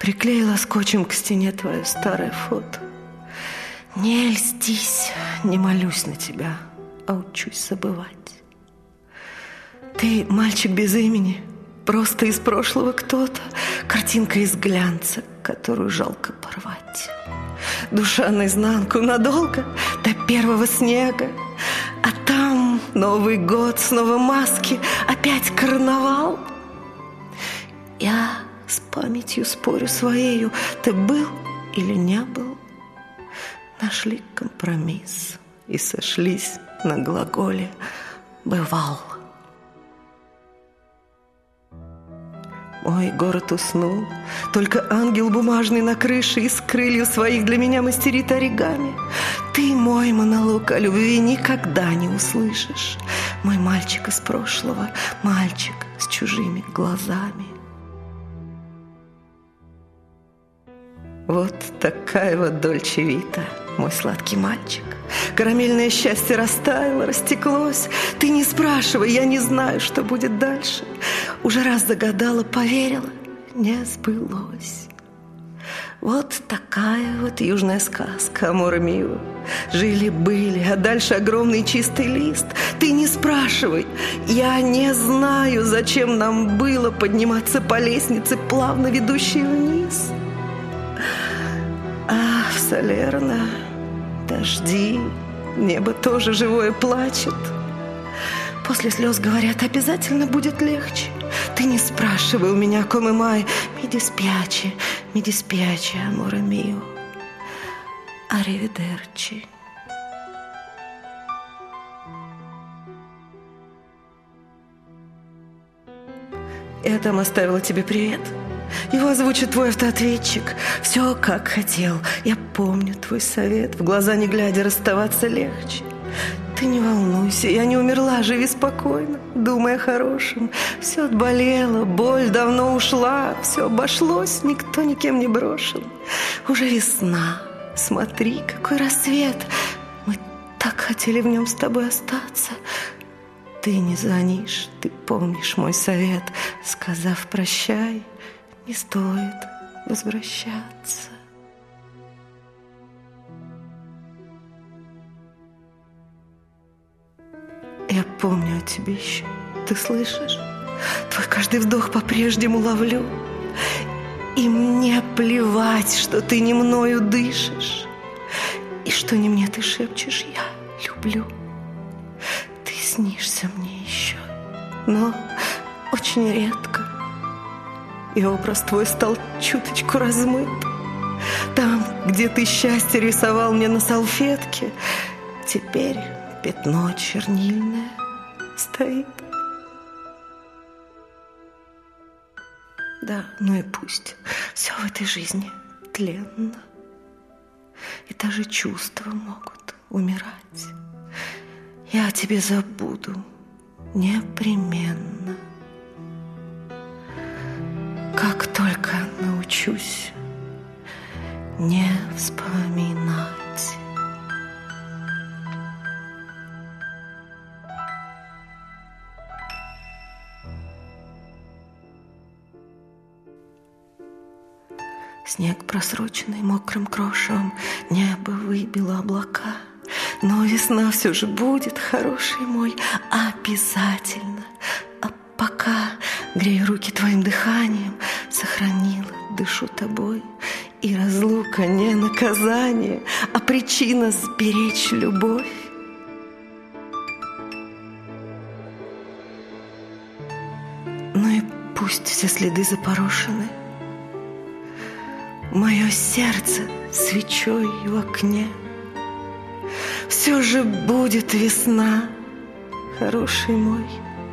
Приклеила скотчем к стене твое старое фото. Не льстись, не молюсь на тебя, а учусь забывать. Ты мальчик без имени, просто из прошлого кто-то, картинка из глянца, которую жалко порвать. Душа наизнанку надолго, до первого снега, а там Новый год, снова маски, опять карнавал. Я с памятью спорю своею, ты был или не был? Нашли компромисс и сошлись на глаголе «бывал». Мой город уснул, только ангел бумажный на крыше из крыльев своих для меня мастерит оригами. Ты мой монолог о любви никогда не услышишь. Мой мальчик из прошлого, мальчик с чужими глазами. Вот такая вот Дольче Вита, мой сладкий мальчик. Карамельное счастье растаяло, растеклось. Ты не спрашивай, я не знаю, что будет дальше. Уже раз загадала, поверила, не сбылось. Вот такая вот южная сказка Амора Мио. Жили-были, а дальше огромный чистый лист. Ты не спрашивай, я не знаю, зачем нам было подниматься по лестнице, плавно ведущей вниз. А в Салерно дожди, небо тоже живое плачет. После слез говорят, обязательно будет легче. Ты не спрашивай у меня, come mai mi dispiace, amore mio. Arrivederci. Я там оставила тебе привет. Его озвучит твой автоответчик. Все, как хотел. Я помню твой совет. В глаза не глядя, расставаться легче. Ты не волнуйся, я не умерла. Живи спокойно, думай о хорошем. Все отболело, боль давно ушла. Все обошлось, никто никем не брошен. Уже весна. Смотри, какой рассвет. Мы так хотели в нем с тобой остаться. Ты не звонишь, ты помнишь мой совет. Сказав прощай, не стоит возвращаться. Я помню о тебе еще, ты слышишь? Твой каждый вдох по-прежнему ловлю. И мне плевать, что ты не мною дышишь, и что не мне ты шепчешь «я люблю». Ты снишься мне еще, но очень редко. И образ твой стал чуточку размыт. Там, где ты счастье рисовал мне на салфетке, теперь пятно чернильное стоит. Да, ну и пусть. Все в этой жизни тленно. И даже чувства могут умирать. Я о тебе забуду непременно. Как только научусь не вспоминать. Снег, просроченный мокрым крошевом, небо выбило облака. Но весна все же будет, хороший мой, обязательно. А пока грею руки твоим дыханием, сохранила, дышу тобой. И разлука не наказание, а причина сберечь любовь. Ну и пусть все следы запорошены. Мое сердце свечой в окне. Все же будет весна, хороший мой.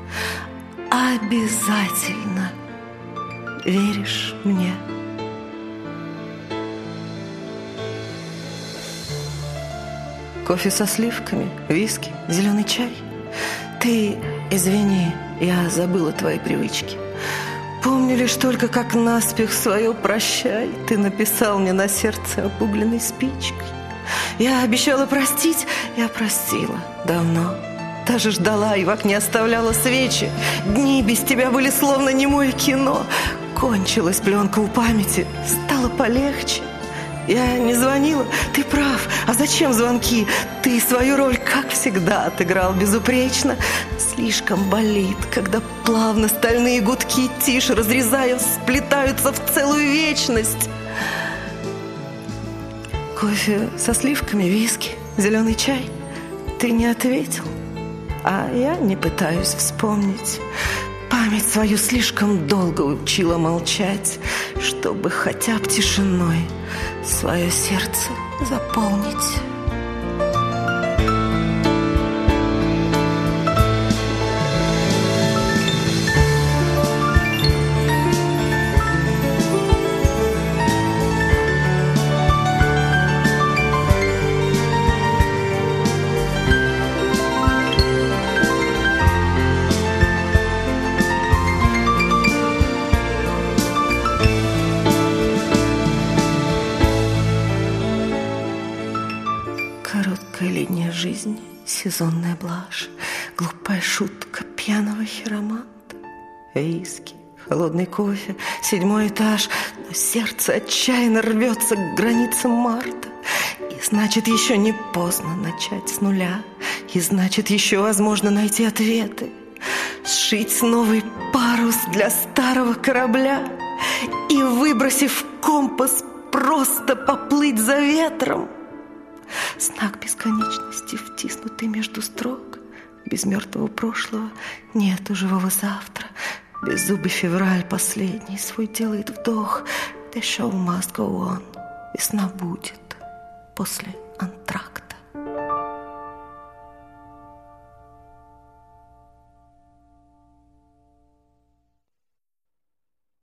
Обязательно веришь мне? Кофе со сливками, виски, зеленый чай. Ты извини, я забыла твои привычки. Помню лишь только, как наспех свое прощай ты написал мне на сердце обугленной спичкой. Я обещала простить, я простила давно. Даже ждала и в окне оставляла свечи. Дни без тебя были словно немое кино. Кончилась пленка у памяти, стало полегче. Я не звонила, ты прав. А зачем звонки? Ты свою роль, как всегда, отыграл безупречно. Слишком болит, когда плавно стальные гудки тише разрезая, сплетаются в целую вечность. Кофе со сливками, виски, зеленый чай. Ты не ответил, а я не пытаюсь вспомнить. Память свою слишком долго учила молчать, чтобы хотя бы тишиной свое сердце заполнить. Короткая летняя жизнь, сезонная блажь, глупая шутка пьяного хироманта, виски, холодный кофе, 7-й этаж, но сердце отчаянно рвется к границам марта. И значит, еще не поздно начать с нуля, и значит, еще возможно найти ответы, сшить новый парус для старого корабля и, выбросив компас, просто поплыть за ветром. Знак бесконечности, втиснутый между строк. Без мертвого прошлого нету живого завтра. Беззубый февраль последний свой делает вдох. The show must go on. Весна будет после антракта.